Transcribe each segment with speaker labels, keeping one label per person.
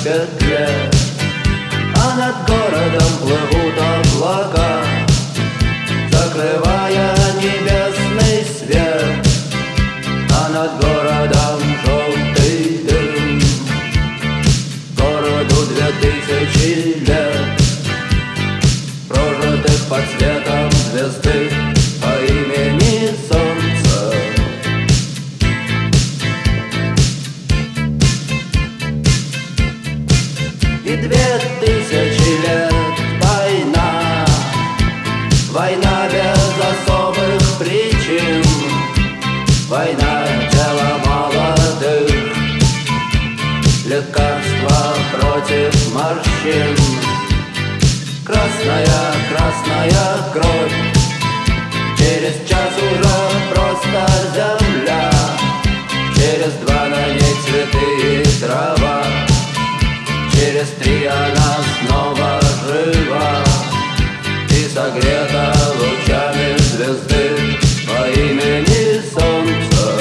Speaker 1: петле, а над городом плывут облака, закрывая небесный свет, а над городом желтый дым. Городу 2000 лет, прожитых под светом звезды по имени Солнце. И 2000 лет война, война без особых причин, война тела молодых, лекарства против морщин. Красная, красная кровь, через час уже просто земля, через 2 на ней цветы и трава, через 3 она снова жива и согрета лучами звезды по имени Солнце.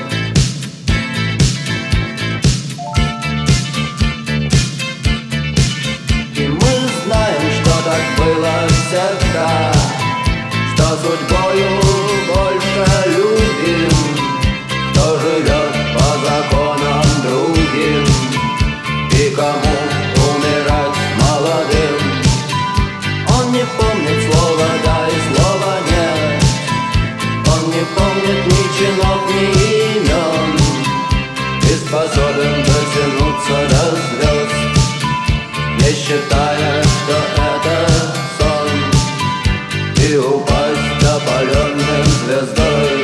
Speaker 1: И мы знаем, что так было всегда, что судьбою больше любим, кто живет по законам другим и кому умирать молодым. Он не помнит слова «да» и слова «нет», он не помнит ни чинов, ни имен, и способен дотянуться до звезд, не считая, что это сон, и упасть опаленным звездой.